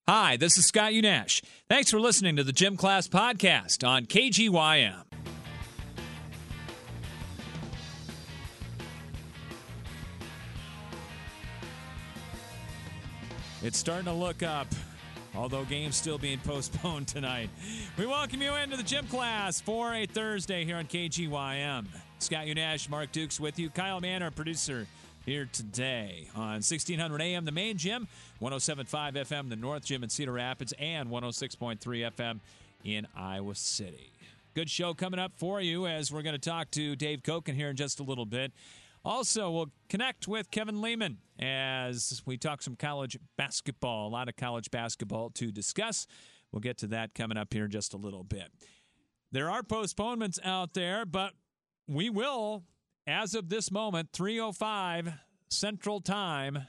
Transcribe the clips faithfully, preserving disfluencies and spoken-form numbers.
Hi, this is Scott Unash. Thanks for listening to the Gym Class Podcast on K G Y M. It's starting to look up, although games still being postponed tonight. We welcome you into the Gym Class for a Thursday here on K G Y M. Scott Unash, Mark Dukes with you. Kyle Mann, our producer, here today on sixteen hundred A M, the main gym, one oh seven point five F M, the North Gym in Cedar Rapids, and one oh six point three F M in Iowa City. Good show coming up for you as we're going to talk to Dave Koken here in just a little bit. Also, we'll connect with Kevin Lehman as we talk some college basketball, a lot of college basketball to discuss. We'll get to that coming up here in just a little bit. There are postponements out there, but we will, as of this moment, three oh five Central Time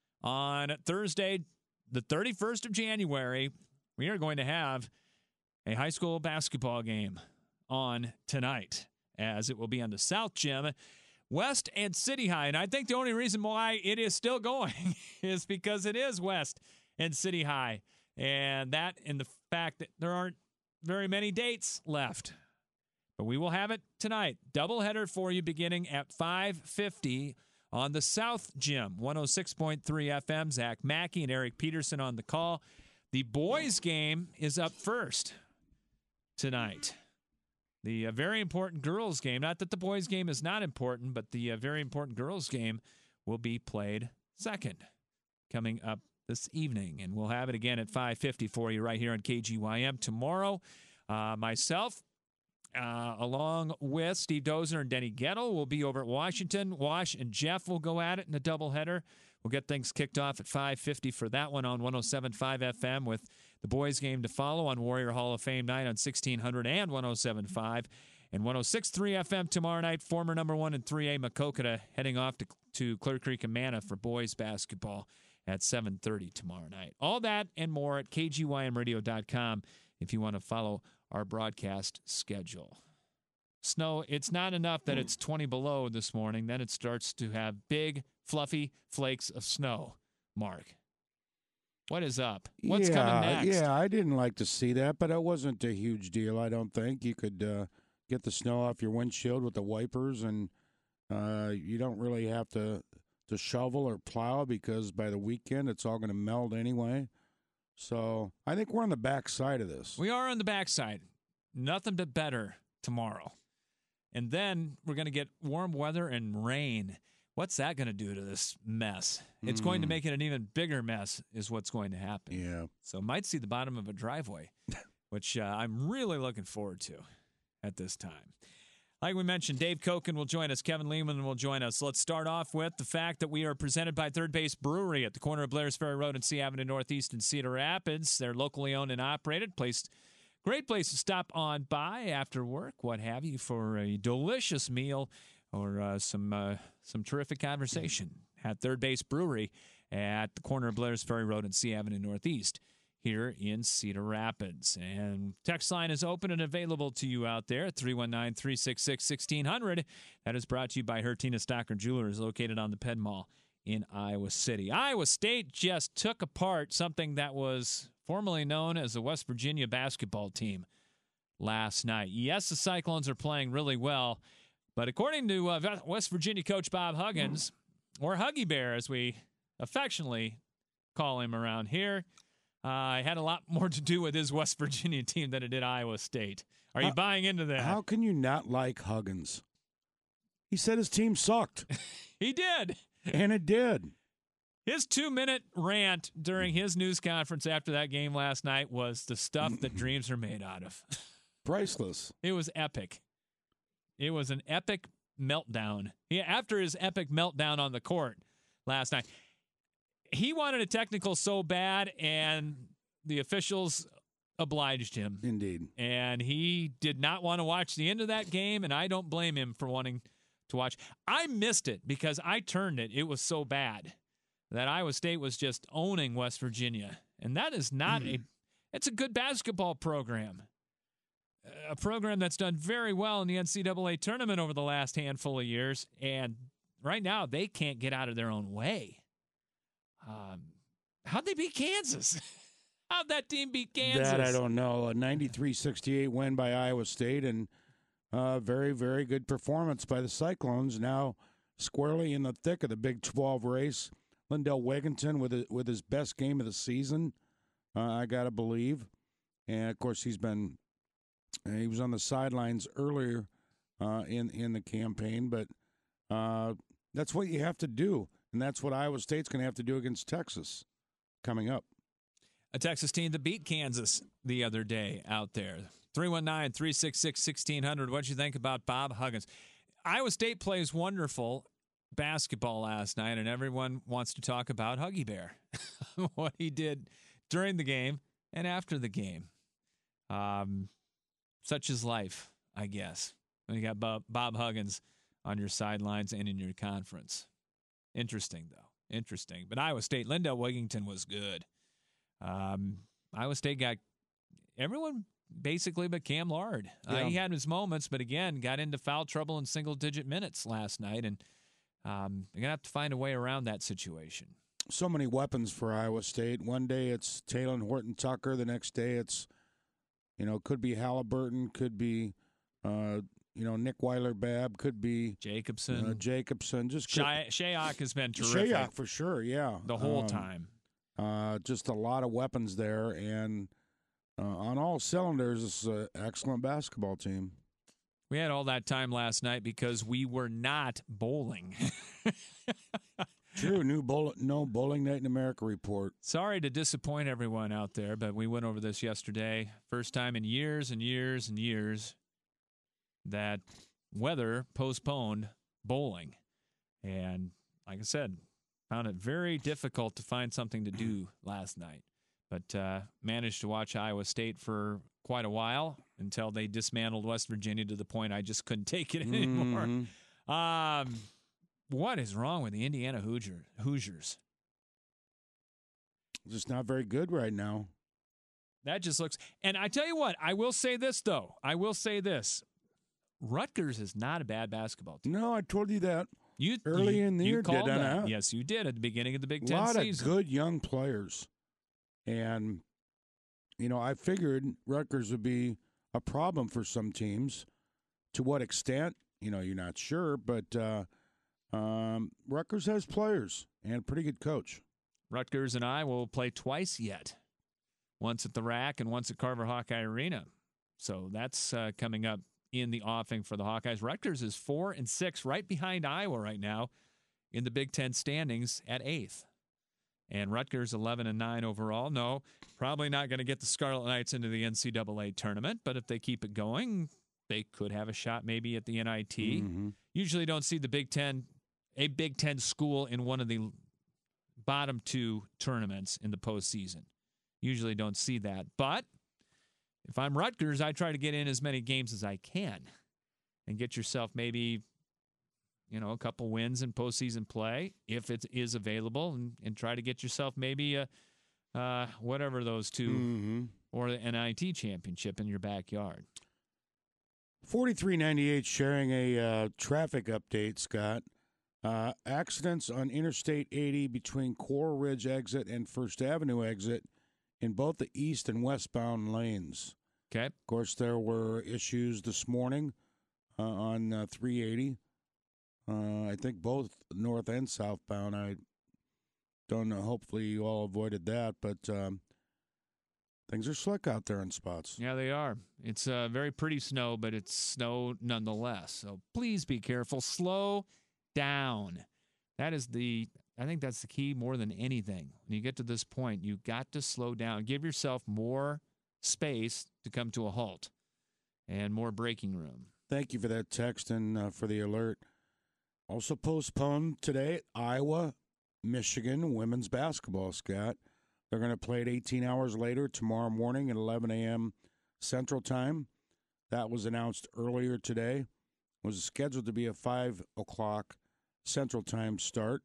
on Thursday, the thirty-first of January, we are going to have a high school basketball game on tonight, as it will be on the South Gym, West and City High. And I think the only reason why it is still going is because it is West and City High. And that and the fact that there aren't very many dates left. But we will have it tonight. Doubleheader for you beginning at five fifty on the South Gym, one oh six point three F M. Zach Mackey and Eric Peterson on the call. The boys' game is up first tonight. The uh, very important girls' game, not that the boys' game is not important, but the uh, very important girls' game will be played second coming up this evening. And we'll have it again at five fifty for you right here on K G Y M tomorrow. Uh, myself, Uh, along with Steve Dozer and Denny Gettle, will be over at Washington. Wash and Jeff will go at it in a doubleheader. We'll get things kicked off at five fifty for that one on one oh seven point five F M, with the boys' game to follow on Warrior Hall of Fame night on sixteen hundred and one oh seven point five. And one oh six point three F M tomorrow night, former number one in three A Maquoketa heading off to, to Clear Creek and Amana for boys basketball at seven thirty tomorrow night. All that and more at K G Y M radio dot com if you want to follow our broadcast schedule. Snow, it's not enough that it's twenty below this morning. Then it starts to have big, fluffy flakes of snow. Mark, what is up? What's yeah, coming next? Yeah, I didn't like to see that, but it wasn't a huge deal, I don't think. You could uh, get the snow off your windshield with the wipers, and uh, you don't really have to, to shovel or plow because by the weekend it's all going to melt anyway. So I think we're on the back side of this. We are on the back side. Nothing but better tomorrow. And then we're going to get warm weather and rain. What's that going to do to this mess? It's mm. going to make it an even bigger mess is what's going to happen. Yeah. So might see the bottom of a driveway, which uh, I'm really looking forward to at this time. Like we mentioned, Dave Koken will join us. Kevin Lehman will join us. Let's start off with the fact that we are presented by Third Base Brewery at the corner of Blair's Ferry Road and C Avenue Northeast in Cedar Rapids. They're locally owned and operated. Placed, great place to stop on by after work, what have you, for a delicious meal or uh, some uh, some terrific conversation at Third Base Brewery at the corner of Blair's Ferry Road and C Avenue Northeast here in Cedar Rapids. And text line is open and available to you out there at three one nine, three six six, one six hundred. That is brought to you by Hertina Stocker Jewelers, located on the Penn Mall in Iowa City. Iowa State just took apart something that was formerly known as the West Virginia basketball team last night. Yes, the Cyclones are playing really well, but according to uh, West Virginia coach Bob Huggins, or Huggy Bear as we affectionately call him around here, Uh, it had a lot more to do with his West Virginia team than it did Iowa State. Are you how, buying into that? How can you not like Huggins? He said his team sucked. He did. And it did. His two-minute rant during his news conference after that game last night was the stuff that dreams are made out of. Priceless. It was epic. It was an epic meltdown. He, after his epic meltdown on the court last night, he wanted a technical so bad, and the officials obliged him. Indeed. And he did not want to watch the end of that game, and I don't blame him for wanting to watch. I missed it because I turned it. It was so bad that Iowa State was just owning West Virginia. And that is not mm. a – it's a good basketball program, a program that's done very well in the N C double A tournament over the last handful of years. And right now they can't get out of their own way. Um, how'd they beat Kansas? How'd that team beat Kansas? That I don't know. A ninety-three sixty-eight win by Iowa State, and uh, very, very good performance by the Cyclones. Now squarely in the thick of the Big twelve race. Lindell Wigginton with a, with his best game of the season, uh, I got to believe. And, of course, he's been – he was on the sidelines earlier uh, in, in the campaign. But uh, that's what you have to do, and that's what Iowa State's going to have to do against Texas coming up. A Texas team that beat Kansas the other day out there. three one nine, three six six, one six zero zero. What'd you think about Bob Huggins? Iowa State plays wonderful basketball last night, and everyone wants to talk about Huggy Bear, what he did during the game and after the game. Um, such is life, I guess, when you got Bob, Bob Huggins on your sidelines and in your conference. Interesting, though. Interesting. But Iowa State, Lindell Wigginton was good. Um, Iowa State got everyone basically but Cam Lard. Uh, Yeah. He had his moments, but again, got into foul trouble in single-digit minutes last night, and um, they're going to have to find a way around that situation. So many weapons for Iowa State. One day it's Talon Horton-Tucker. The next day it's, you know, could be Halliburton, could be, uh, you know, Nick Weiler-Babb, could be Jacobson. uh, Jacobson. Just Shay- Shayok has been terrific. Shayok for sure, yeah. The whole Um, time. Uh, just a lot of weapons there, and uh, on all cylinders, it's an excellent basketball team. We had all that time last night because we were not bowling. True, new bowl, no bowling night in America report. Sorry to disappoint everyone out there, but we went over this yesterday. First time in years and years and years that weather postponed bowling. And like I said, found it very difficult to find something to do last night. But uh, managed to watch Iowa State for quite a while until they dismantled West Virginia to the point I just couldn't take it anymore. Mm-hmm. Um, what is wrong with the Indiana Hoosier, Hoosiers? Just not very good right now. That just looks – and I tell you what, I will say this, though. I will say this. Rutgers is not a bad basketball team. No, I told you that. You, Early you, in the you year, called did I that. not? Yes, you did at the beginning of the Big A Ten lot season. of good young players. And, you know, I figured Rutgers would be a problem for some teams. To what extent, you know, you're not sure. But uh, um, Rutgers has players and a pretty good coach. Rutgers and I will play twice yet. Once at the Rack and once at Carver Hawkeye Arena. So that's uh, coming up in the offing for the Hawkeyes. Rutgers is four and six, right behind Iowa right now in the Big Ten standings at eighth. And Rutgers eleven and nine overall. No, probably not going to get the Scarlet Knights into the N C double A tournament, but if they keep it going, they could have a shot maybe at the N I T. Mm-hmm. Usually don't see the Big Ten, a Big Ten school in one of the bottom two tournaments in the postseason. Usually don't see that. But if I'm Rutgers, I try to get in as many games as I can and get yourself maybe, you know, a couple wins in postseason play if it is available, and, and try to get yourself maybe a uh, whatever those two Mm-hmm. or the N I T championship in your backyard. forty-three ninety-eight sharing a uh, traffic update, Scott. Uh, accidents on Interstate eighty between Coral Ridge exit and First Avenue exit in both the east and westbound lanes. Okay. Of course, there were issues this morning uh, on uh, three eighty. Uh, I think both north and southbound. I don't know. Hopefully, you all avoided that, but um, things are slick out there in spots. Yeah, they are. It's uh, very pretty snow, but it's snow nonetheless. So please be careful. Slow down. That is the, I think that's the key more than anything. When you get to this point, you've got to slow down. Give yourself more space to come to a halt and more braking room. Thank you for that text and uh, for the alert. Also postponed today, Iowa, Michigan women's basketball, Scott. They're going to play it eighteen hours later tomorrow morning at eleven a.m. Central Time. That was announced earlier today. It was scheduled to be a five o'clock Central Time start.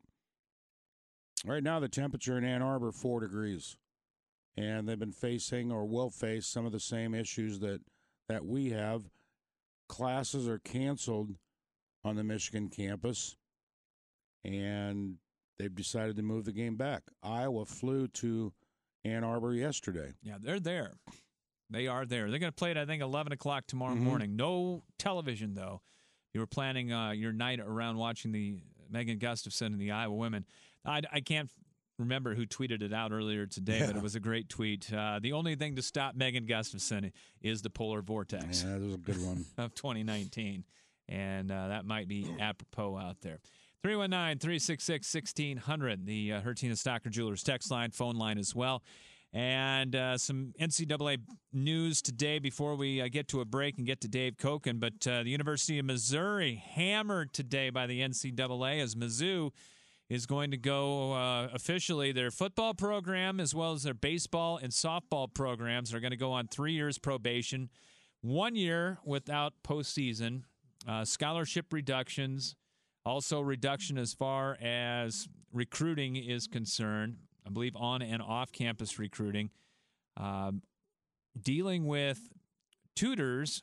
Right now, the temperature in Ann Arbor, four degrees. And they've been facing or will face some of the same issues that, that we have. Classes are canceled on the Michigan campus, and they've decided to move the game back. Iowa flew to Ann Arbor yesterday. Yeah, they're there. They are there. They're going to play it, I think, eleven o'clock tomorrow Mhm. morning. No television, though. You were planning uh, your night around watching the Megan Gustafson and the Iowa women. I, I can't remember who tweeted it out earlier today, Yeah. but it was a great tweet. Uh, the only thing to stop Megan Gustafson is the polar vortex Yeah, that was a good one. of twenty nineteen, and uh, that might be apropos out there. three one nine, three six six, one six zero zero, the uh, Hertina Stocker Jewelers text line, phone line as well. And uh, some N C double A news today before we uh, get to a break and get to Dave Koken. But uh, the University of Missouri hammered today by the N C double A as Mizzou is going to go uh, officially. Their football program as well as their baseball and softball programs are going to go on three years probation, one year without postseason, uh, scholarship reductions, also reduction as far as recruiting is concerned. I believe on and off-campus recruiting, um, dealing with tutors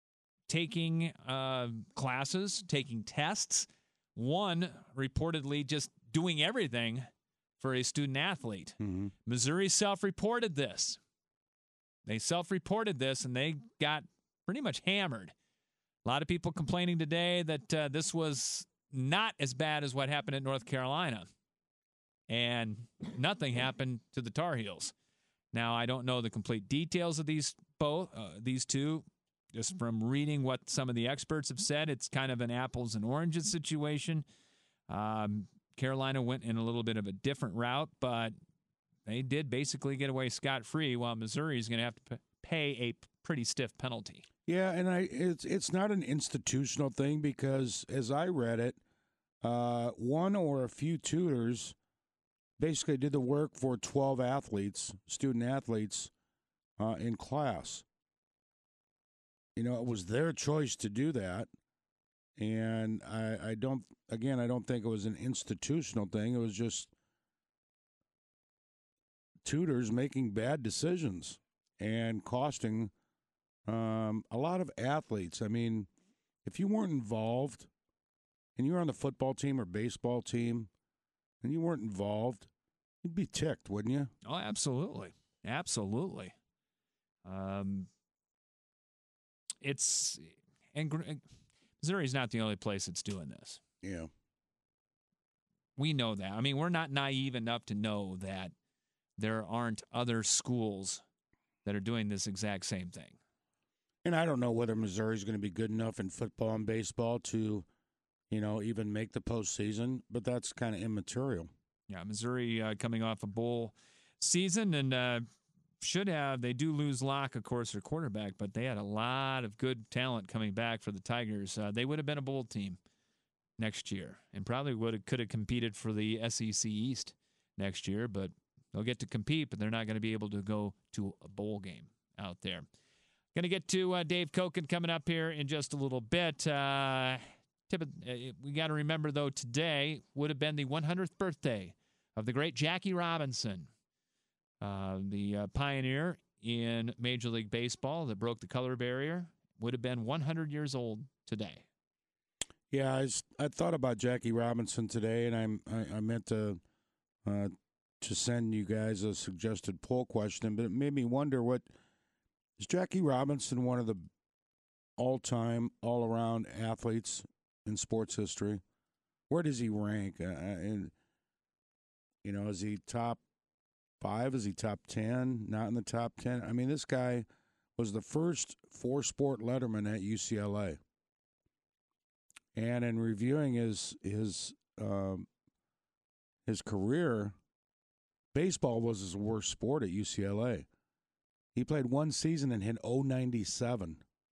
taking uh, classes, taking tests, one reportedly just doing everything for a student-athlete. Mm-hmm. Missouri self-reported this. They self-reported this, and they got pretty much hammered. A lot of people complaining today that uh, this was not as bad as what happened at North Carolina. And nothing happened to the Tar Heels. Now, I don't know the complete details of these both, uh, these two. Just from reading what some of the experts have said, it's kind of an apples and oranges situation. Um, Carolina went in a little bit of a different route, but they did basically get away scot-free, while Missouri is going to have to p- pay a pretty stiff penalty. Yeah, and I it's it's not an institutional thing because, as I read it, uh, one or a few tutors basically did the work for twelve athletes, student athletes, uh, in class. You know, it was their choice to do that. And I, I don't, again, I don't think it was an institutional thing. It was just tutors making bad decisions and costing um, a lot of athletes. I mean, if you weren't involved and you were on the football team or baseball team, and you weren't involved, you'd be ticked, wouldn't you? Oh, absolutely. Absolutely. Um, it's, and Missouri's not the only place that's doing this. Yeah. We know that. I mean, we're not naive enough to know that there aren't other schools that are doing this exact same thing. And I don't know whether Missouri's going to be good enough in football and baseball to, you know, even make the postseason, but that's kind of immaterial. Yeah, Missouri uh, coming off a bowl season and uh, should have. They do lose Locke, of course, their quarterback, but they had a lot of good talent coming back for the Tigers. Uh, they would have been a bowl team next year and probably would have could have competed for the S E C East next year, but they'll get to compete, but they're not going to be able to go to a bowl game out there. Going to get to uh, Dave Koken coming up here in just a little bit. Uh, tip of, uh, we got to remember, though, today would have been the one hundredth birthday of the great Jackie Robinson, uh, the uh, pioneer in Major League Baseball that broke the color barrier. Would have been one hundred years old today. Yeah, I, was, I thought about Jackie Robinson today, and I'm, I, I meant to uh, to send you guys a suggested poll question, but it made me wonder, what is Jackie Robinson one of the all-time, all-around athletes in sports history? Where does he rank? Uh, and you know, is he top five? Is he top ten? Not in the top ten? I mean, this guy was the first four-sport letterman at U C L A. And in reviewing his his um, his career, baseball was his worst sport at U C L A. He played one season and hit oh ninety-seven.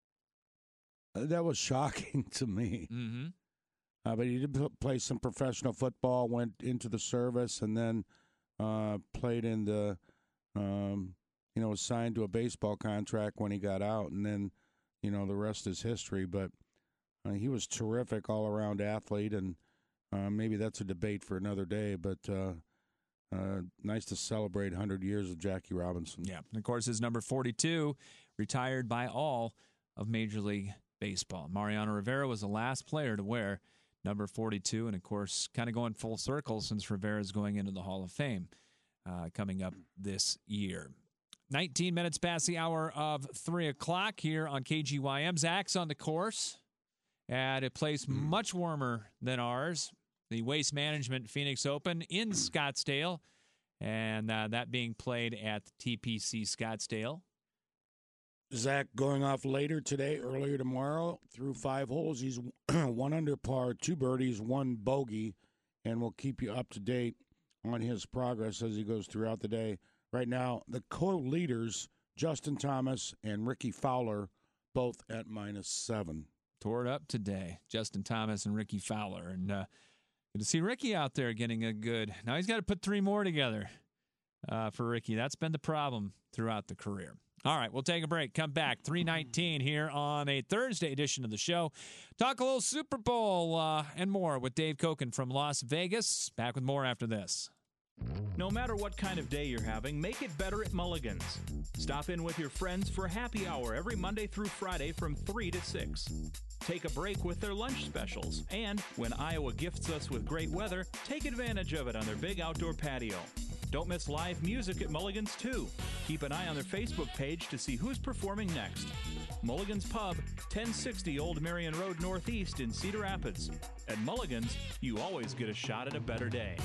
That was shocking to me. Mm-hmm. Uh, but he did play some professional football, went into the service, and then uh, played in the, um, you know, was signed to a baseball contract when he got out, and then, you know, the rest is history. But uh, he was terrific all-around athlete, and uh, maybe that's a debate for another day. But uh, uh, nice to celebrate one hundred years of Jackie Robinson. Yeah, and of course, his number forty-two, retired by all of Major League Baseball. Mariano Rivera was the last player to wear number forty-two, and of course, kind of going full circle since Rivera is going into the Hall of Fame. uh, coming up this year. nineteen minutes past the hour of three o'clock here on K G Y M. Zach's on the course at a place much warmer than ours, the Waste Management Phoenix Open in Scottsdale, and uh, that being played at the T P C Scottsdale. Zach going off later today, earlier tomorrow, through five holes. He's one under par, two birdies, one bogey, and we'll keep you up to date on his progress as he goes throughout the day. Right now, the co-leaders, Justin Thomas and Ricky Fowler, both at minus seven. Tore it up today, Justin Thomas and Ricky Fowler. And uh, good to see Ricky out there getting a good. Now he's got to put three more together uh, for Ricky. That's been the problem throughout the career. All right, we'll take a break. Come back, three nineteen here on a Thursday edition of the show. Talk a little Super Bowl uh, and more with Dave Koken from Las Vegas. Back with more after this. No matter what kind of day you're having, make it better at Mulligan's. Stop in with your friends for happy hour every Monday through Friday from three to six. Take a break with their lunch specials. And when Iowa gifts us with great weather, take advantage of it on their big outdoor patio. Don't miss live music at Mulligan's, too. Keep an eye on their Facebook page to see who's performing next. Mulligan's Pub, ten sixty Old Marion Road Northeast in Cedar Rapids. At Mulligan's, you always get a shot at a better day.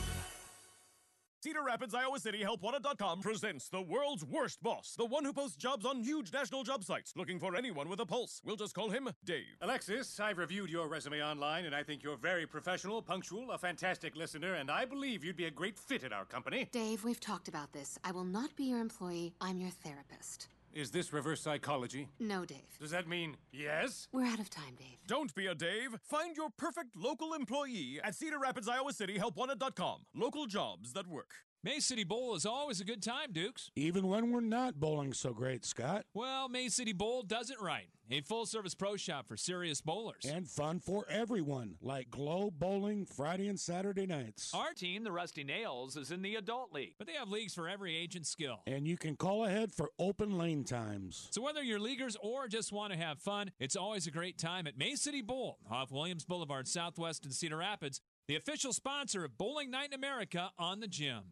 Cedar Rapids, Iowa City, help wanted dot com presents the world's worst boss, the one who posts jobs on huge national job sites, looking for anyone with a pulse. We'll just call him Dave. Alexis, I've reviewed your resume online, and I think you're very professional, punctual, a fantastic listener, and I believe you'd be a great fit at our company. Dave, we've talked about this. I will not be your employee. I'm your therapist. Is this reverse psychology? No, Dave. Does that mean yes? We're out of time, Dave. Don't be a Dave. Find your perfect local employee at Cedar Rapids, Iowa City, help wanted dot com. Local jobs that work. May City Bowl is always a good time, Dukes. Even when we're not bowling so great, Scott. Well, May City Bowl does it right. A full-service pro shop for serious bowlers. And fun for everyone, like Globe Bowling Friday and Saturday nights. Our team, the Rusty Nails, is in the adult league, but they have leagues for every age and skill. And you can call ahead for open lane times. So whether you're leaguers or just want to have fun, it's always a great time at May City Bowl off Williams Boulevard Southwest in Cedar Rapids, the official sponsor of Bowling Night in America on the Gym.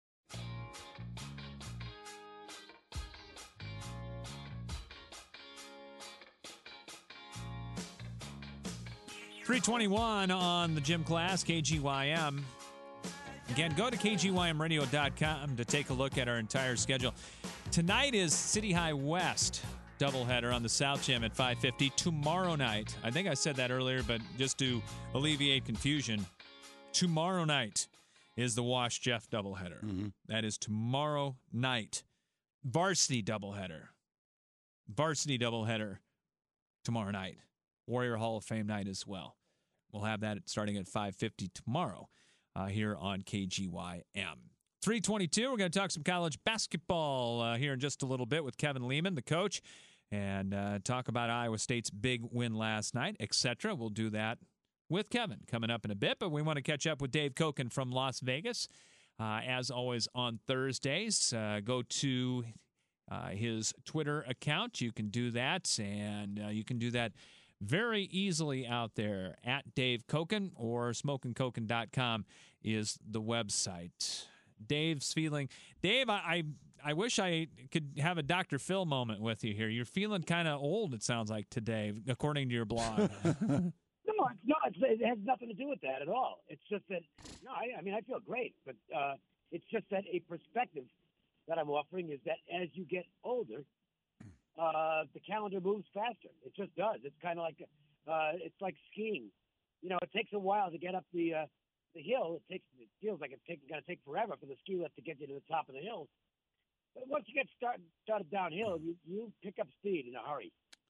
three twenty-one on the Gym Class, K G Y M. Again, go to K G Y M radio dot com to take a look at our entire schedule. Tonight is City High West doubleheader on the South Gym at five fifty. Tomorrow night, I think I said that earlier, but just to alleviate confusion, tomorrow night is the Wash Jeff doubleheader. Mm-hmm. That is tomorrow night. Varsity doubleheader. Varsity doubleheader tomorrow night. Warrior Hall of Fame night as well. We'll have that starting at five fifty tomorrow uh, here on K G Y M. three twenty-two, we're going to talk some college basketball uh, here in just a little bit with Kevin Lehman, the coach, and uh, talk about Iowa State's big win last night, et cetera. We'll do that with Kevin coming up in a bit, but we want to catch up with Dave Koken from Las Vegas. Uh, as always on Thursdays, uh, go to uh, his Twitter account. You can do that, and uh, you can do that very easily out there at Dave Koken, or smoking koken dot com is the website. Dave's feeling, Dave, I, I I wish I could have a Doctor Phil moment with you here. You're feeling kind of old, it sounds like, today, according to your blog. no, it's, no, it's, it has nothing to do with that at all. It's just that, no, I, I mean, I feel great, but uh, it's just that a perspective that I'm offering is that as you get older, Uh, the calendar moves faster. It just does. It's kind of like uh, it's like skiing. You know, it takes a while to get up the uh, the hill. It takes it feels like it's going to take forever for the ski lift to get you to the top of the hill. But once you get start, started downhill, you, you pick up speed in a hurry.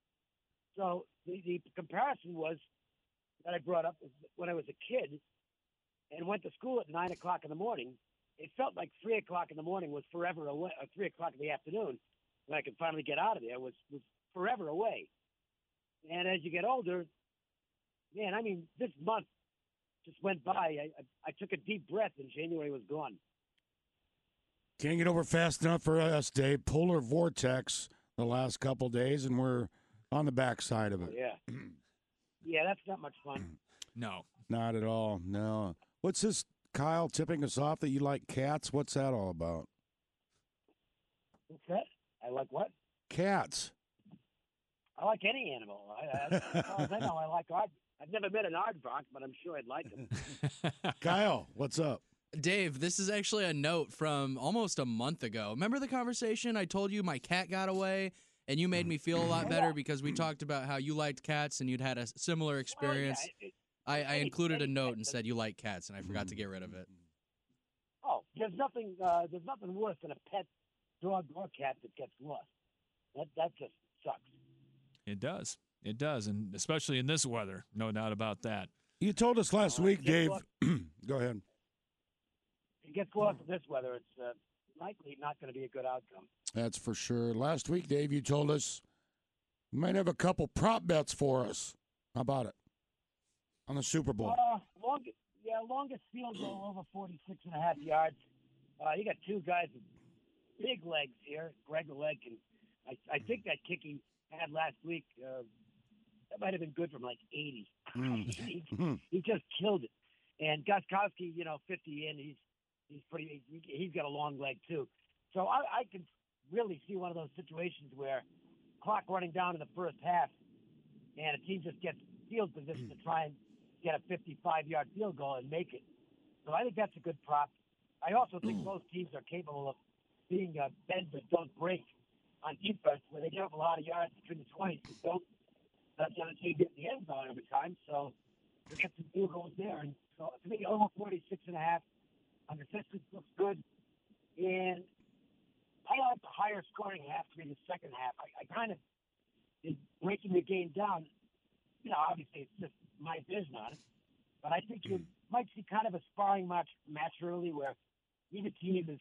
So the, the comparison was that I brought up when I was a kid and went to school at nine o'clock in the morning. It felt like three o'clock in the morning was forever away. Or three o'clock in the afternoon. When I could finally get out of there, was, was forever away. And as you get older, man, I mean, this month just went by. I, I, I took a deep breath, and January was gone. Can't get over fast enough for us, Dave. Polar vortex the last couple days, and we're on the backside of it. Oh, yeah. Yeah, that's not much fun. No. Not at all, no. What's this, Kyle, tipping us off that you like cats? What's that all about? What's that? I like what? Cats. I like any animal. I, I, as far as I know, I like aard. I've never met an aardvark, but I'm sure I'd like him. Kyle, what's up? Dave, this is actually a note from almost a month ago. Remember the conversation I told you my cat got away, and you made me feel a lot better because we talked about how you liked cats and you'd had a similar experience. Well, yeah, it, I, I any- included a any note pet and does- said you like cats, and I forgot to get rid of it. Oh, there's nothing. Uh, there's nothing worse than a pet dog or cat that gets lost. That that just sucks. It does. It does, and especially in this weather, no doubt about that. You told us last Uh, week, guess Dave. what? Go ahead. If it gets lost in this weather, it's uh, likely not going to be a good outcome. That's for sure. Last week, Dave, you told us you might have a couple prop bets for us. How about it? On the Super Bowl. Uh, longest, yeah, longest field goal over forty-six and a half yards. Uh, you got two guys with big legs here. Greg Leg, and I, I think that kick he had last week, uh, that might have been good from like eighty. Mm. he, Mhm. he just killed it. And Gostkowski, you know, fifty in, he's he's pretty. He, he's got a long leg too. So I, I can really see one of those situations where clock running down in the first half, and a team just gets field position to try and get a fifty-five yard field goal and make it. So I think that's a good prop. I also think both teams are capable of being uh, bend but don't break on defense, where they give up a lot of yards between the twenties and don't let the other team get in the end zone every time. So we get some field goals there. And so to me, over forty-six and a half on the distance looks good. And I like the higher scoring half to be the second half. I, I kind of is breaking the game down. You know, obviously it's just my vision on it, but I think you might see kind of a sparring match match early where either team is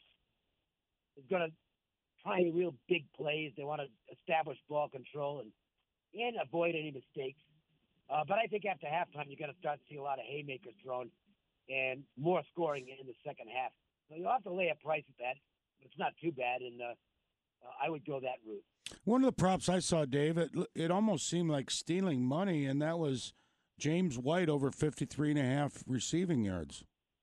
is going to try real big plays. They want to establish ball control and and avoid any mistakes. Uh, but I think after halftime, you're going to start to see a lot of haymakers thrown and more scoring in the second half. So you'll have to lay a price at that, but it's not too bad, and uh, uh, I would go that route. One of the props I saw, Dave, it, it almost seemed like stealing money, and that was James White over fifty-three and a half receiving yards.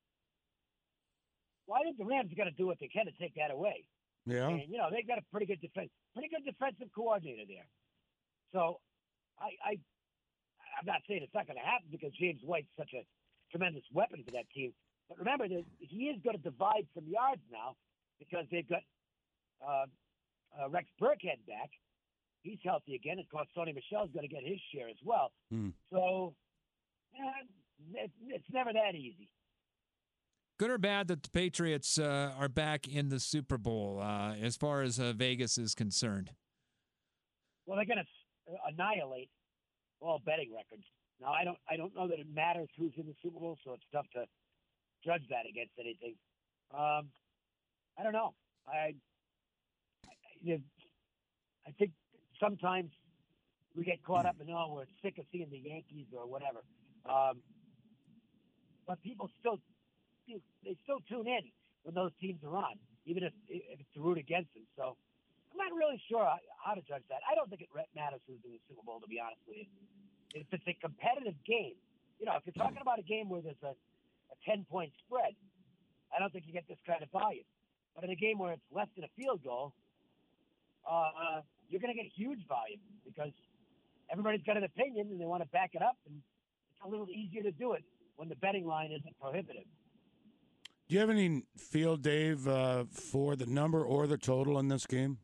Well, I think the Rams are going to do what they can to take that away. Yeah. And, you know, they've got a pretty good defense, pretty good defensive coordinator there. So I, I, I'm not saying it's not going to happen because James White's such a tremendous weapon for that team. But remember, that he is going to divide some yards now because they've got uh, uh, Rex Burkhead back. He's healthy again. Of course, Sony Michel's going to get his share as well. Mm. So eh, it, it's never that easy. Good or bad that the Patriots uh, are back in the Super Bowl uh, as far as uh, Vegas is concerned? Well, they're going to annihilate all betting records. Now, I don't, I don't know that it matters who's in the Super Bowl, so it's tough to judge that against anything. Um, I don't know. I, I, I think sometimes we get caught up in, oh, we're sick of seeing the Yankees or whatever. Um, but people still, they still tune in when those teams are on, even if, if it's to root against them. So I'm not really sure how to judge that. I don't think it matters who's in the Super Bowl, to be honest with you. If it's a competitive game, you know, if you're talking about a game where there's a, a ten-point spread, I don't think you get this kind of volume. But in a game where it's less than a field goal, uh, you're going to get huge volume because everybody's got an opinion and they want to back it up, and it's a little easier to do it when the betting line isn't prohibitive. Do you have any feel, Dave, uh, for the number or the total in this game?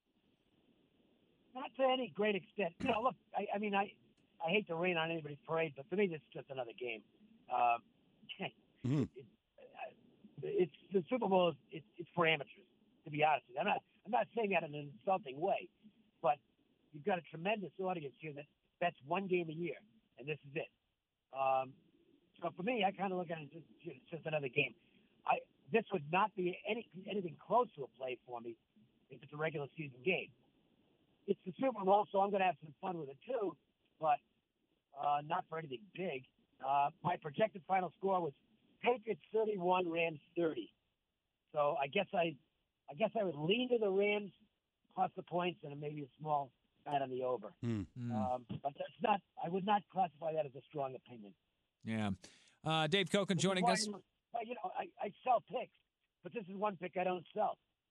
Not to any great extent. You know, look, I, I mean, I, I hate to rain on anybody's parade, but for me, this is just another game. Uh, mm-hmm. it, it, it's the Super Bowl. Is, it's, it's for amateurs, to be honest with you. I'm not. I'm not saying that in an insulting way, but you've got a tremendous audience here that bets one game a year, and this is it. Um, so for me, I kind of look at it as just, it's just another game. I this would not be any anything close to a play for me if it's a regular season game. It's the Super Bowl, so I'm going to have some fun with it too, but uh, not for anything big. Uh, my projected final score was Patriots thirty-one, Rams thirty. So I guess I, I guess I would lean to the Rams plus the points and maybe a small bet on the over. Mm. Um, but that's not. I would not classify that as a strong opinion. Yeah. Uh, Dave Koken joining Why, us. Well, you know, I, I sell picks, but this is one pick I don't sell.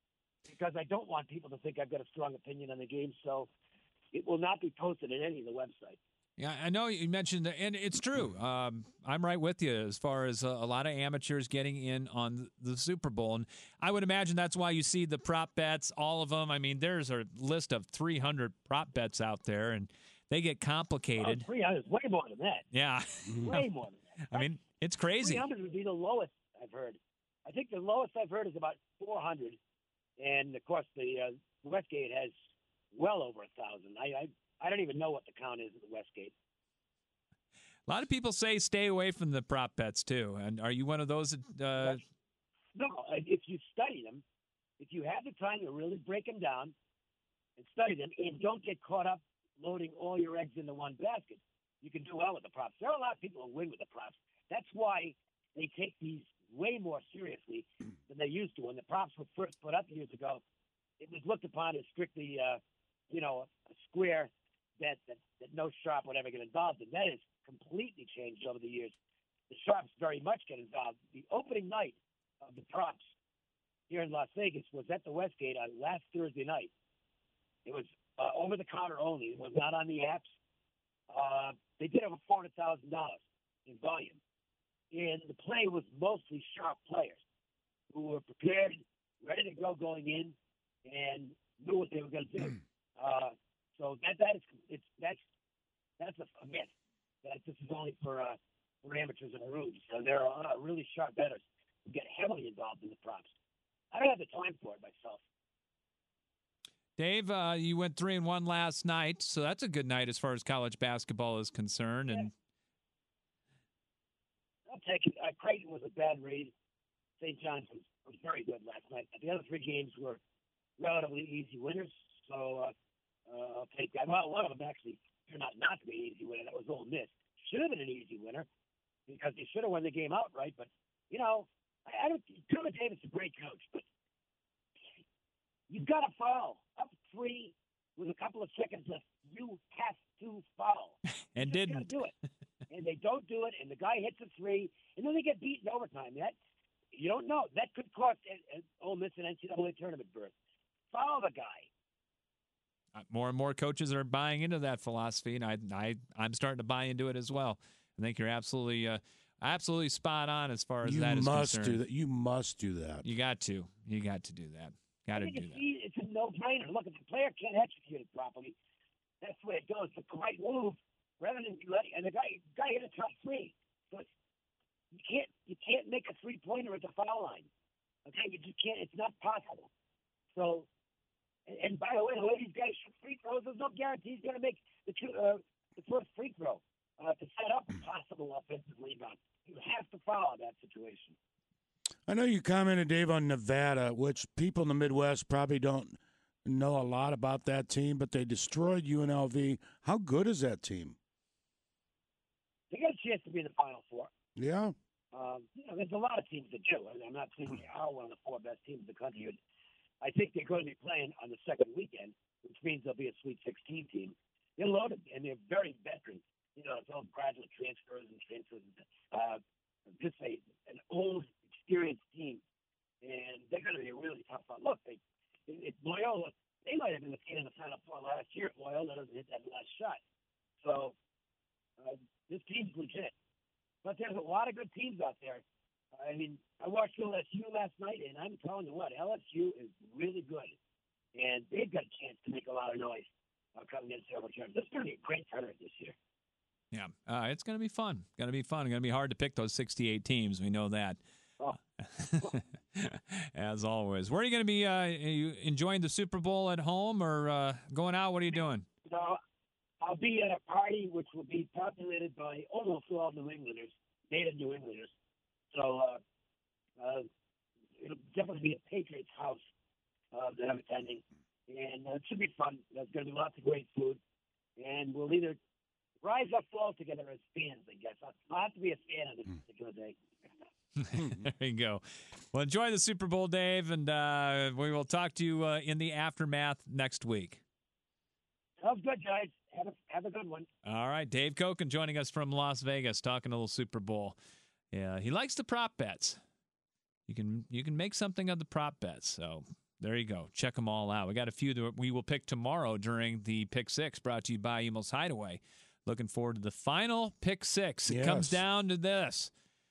because I don't want people to think I've got a strong opinion on the game. So it will not be posted at any of the websites. Yeah, I know you mentioned that, and it's true. Um, I'm right with you as far as a, a lot of amateurs getting in on the, the Super Bowl, and I would imagine that's why you see the prop bets, all of them. I mean, there's a list of three hundred prop bets out there, and they get complicated. Oh, three hundred is way more than that. Yeah, way more than that. I mean, it's crazy. three hundred would be the lowest I've heard. I think the lowest I've heard is about four hundred, and of course the uh, Westgate has well over a thousand. I, I I don't even know what the count is at the Westgate. A lot of people say stay away from the prop bets too. And are you one of those? Uh... No, if you study them, if you have the time to really break them down and study them, and don't get caught up loading all your eggs into one basket, you can do well with the props. There are a lot of people who win with the props. That's why they take these way more seriously than they used to. When the props were first put up years ago, it was looked upon as strictly, uh, you know, a square that, that, that no sharp would ever get involved in. That has completely changed over the years. The sharps very much get involved. The opening night of the props here in Las Vegas was at the Westgate on last Thursday night. It was uh, over-the-counter only. It was not on the apps. Uh, they did over four hundred thousand dollars in volume. And the play was mostly sharp players who were prepared, ready to go going in, and knew what they were going to do. Uh, so that that is it's that's that's a, a myth. That this is only for uh, for amateurs and rubes. So there are a lot of really sharp bettors who get heavily involved in the props. I don't have the time for it myself. Dave, uh, you went three and one last night, so that's a good night as far as college basketball is concerned. And yeah. I'll take it. Uh, Creighton was a bad read. Saint John's was, was very good last night. The other three games were relatively easy winners, so uh, uh, I'll take that. Well, one of them actually turned out not to be an easy winner. That was Ole Miss. Should have been an easy winner because they should have won the game outright. But you know, I, I don't. Tillman Davis is a great coach, but you've got to foul up three with a couple of seconds left. You have to foul, and you didn't do it. And they don't do it, and the guy hits a three, and then they get beat in overtime. That you don't know. That could cost uh, Ole Miss an N C double A tournament berth. Foul the guy. Uh, more and more coaches are buying into that philosophy, and I, I, I'm starting to buy into it as well. I think you're absolutely, uh, absolutely spot on as far as you that is must concerned. do that. You must do that. You got to. You got to do that. Got to do it's, that. It's a no-brainer. Look, if the player can't execute it properly, that's the way it goes. It's the right move rather than letting. And the guy, guy hit a tough three, but you can't, you can't make a three-pointer at the foul line. Okay, you just can't. It's not possible. So. And by the way, the way these guys shoot free throws, there's no guarantee he's going to make the two, uh, the first free throw uh, to set up a possible offensive rebound. You have to follow that situation. I know you commented, Dave, on Nevada, which people in the Midwest probably don't know a lot about that team, but they destroyed U N L V. How good is that team? They got a chance to be in the Final Four. Yeah. Um, you know, there's a lot of teams that do. I'm not saying they are one of the four best teams in the country. I think they're going to be playing on the second weekend, which means they'll be a Sweet sixteen team. They're loaded, and they're very veteran. You know, it's all graduate transfers and transfers. Uh, just a, an old, experienced team, and they're going to be a really tough one. Look, they, it, it, Loyola, they might have been the team in the Final Four last year. Loyola doesn't hit that last shot. So uh, this team's legit. But there's a lot of good teams out there. I mean, I watched L S U last night, and I'm telling you what, L S U is really good, and they've got a chance to make a lot of noise uh, coming in several terms. This is going to be a great tournament this year. Yeah, uh, it's going to be fun. Going to be fun. Going to be hard to pick those sixty-eight teams. We know that. Oh. As always, where are you going to be? Uh, are you enjoying the Super Bowl at home or uh, going out? What are you doing? No, I'll be at a party which will be populated by almost all New Englanders, native New Englanders. So uh, uh, it'll definitely be a Patriots house uh, that I'm attending. And uh, it should be fun. There's going to be lots of great food. And we'll either rise or fall together as fans, I guess. I'll have to be a fan of this particular day. There you go. Well, enjoy the Super Bowl, Dave, and uh, we will talk to you uh, in the aftermath next week. Sounds good, guys. Have a, have a good one. All right. Dave Koken joining us from Las Vegas, talking a little Super Bowl. Yeah, he likes the prop bets. You can you can make something of the prop bets. So there you go. Check them all out. We got a few that we will pick tomorrow during the Pick Six, brought to you by Emo's Hideaway. Looking forward to the final Pick Six. It Yes. comes down to this.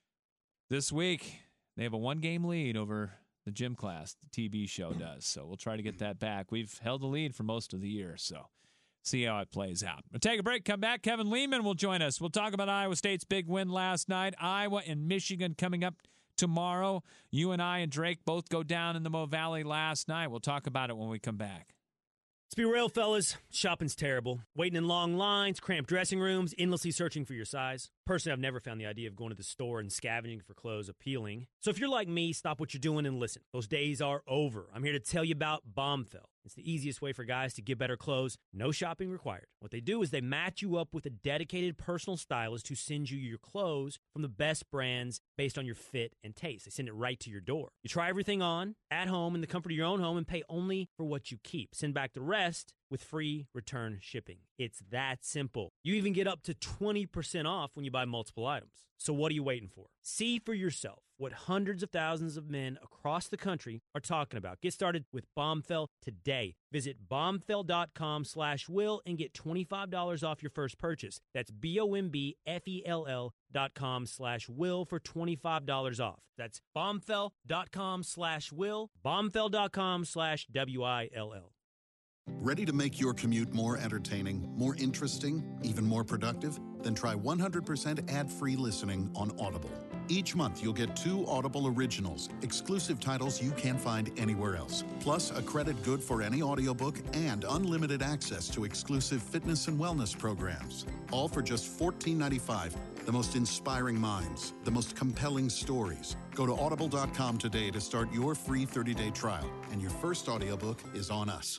This week, they have a one-game lead over the gym class, the T V show does. So we'll try to get that back. We've held the lead for most of the year, so see how it plays out. We'll take a break, come back. Kevin Lehman will join us. We'll talk about Iowa State's big win last night. Iowa and Michigan coming up tomorrow. You and I and Drake both go down in the Mo Valley last night. We'll talk about it when we come back. Let's be real, fellas. Shopping's terrible. Waiting in long lines, cramped dressing rooms, endlessly searching for your size. Personally, I've never found the idea of going to the store and scavenging for clothes appealing. So if you're like me, stop what you're doing and listen. Those days are over. I'm here to tell you about Bombfell. It's the easiest way for guys to get better clothes. No shopping required. What they do is they match you up with a dedicated personal stylist who sends you your clothes from the best brands based on your fit and taste. They send it right to your door. You try everything on, at home, in the comfort of your own home, and pay only for what you keep. Send back the rest with free return shipping. It's that simple. You even get up to twenty percent off when you buy multiple items. So what are you waiting for? See for yourself what hundreds of thousands of men across the country are talking about. Get started with Bombfell today. Visit bombfell.com slash will and get twenty-five dollars off your first purchase. That's B-O-M-B-F-E-L-L dot com slash will for twenty-five dollars off. That's bombfell.com slash will, bombfell.com slash W-I-L-L. Ready to make your commute more entertaining, more interesting, even more productive? Then try one hundred percent ad-free listening on Audible. Each month, you'll get two Audible originals, exclusive titles you can't find anywhere else, plus a credit good for any audiobook and unlimited access to exclusive fitness and wellness programs. All for just fourteen ninety-five. The most inspiring minds, the most compelling stories. Go to audible dot com today to start your free thirty-day trial, and your first audiobook is on us.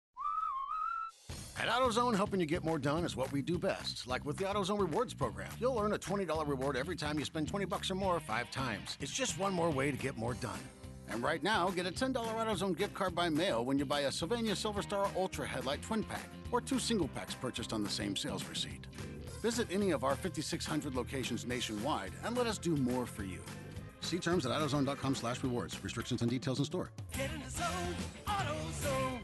At AutoZone, helping you get more done is what we do best. Like with the AutoZone Rewards program. You'll earn a twenty dollars reward every time you spend twenty bucks or more five times. It's just one more way to get more done. And right now, get a ten dollars AutoZone gift card by mail when you buy a Sylvania Silver Star Ultra Headlight Twin Pack or two single packs purchased on the same sales receipt. Visit any of our fifty-six hundred locations nationwide and let us do more for you. See terms at AutoZone.com slash rewards. Restrictions and details in store. Get in the zone, AutoZone.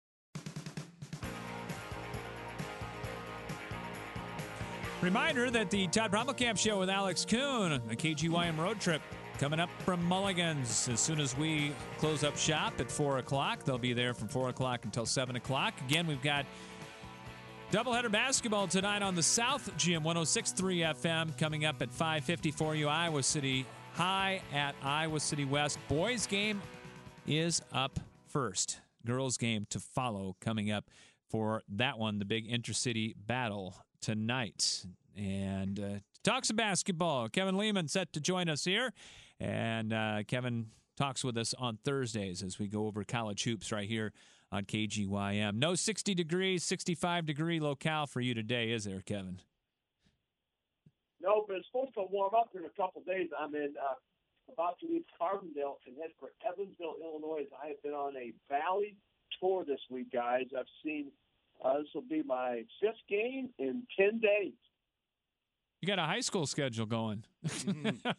Reminder that the Todd Brommelkamp Show with Alex Kuhn, a K G Y M road trip, coming up from Mulligan's as soon as we close up shop at four o'clock. They'll be there from four o'clock until seven o'clock. Again, we've got doubleheader basketball tonight on the South Gym, one oh six point three F M, coming up at five fifty for you. Iowa City High at Iowa City West. Boys game is up first. Girls game to follow coming up for that one, the big intercity battle tonight. And uh, talk some basketball. Kevin Lehman set to join us here. And uh, Kevin talks with us on Thursdays as we go over college hoops right here on K G Y M. No sixty degrees, sixty-five degree locale for you today, is there, Kevin? No, but it's supposed to warm up in a couple days. I'm in uh, about to leave Carbondale and head for Evansville, Illinois. I have been on a Valley tour this week, guys. I've seen uh, this will be my fifth game in ten days. You got a high school schedule going. Mm-hmm.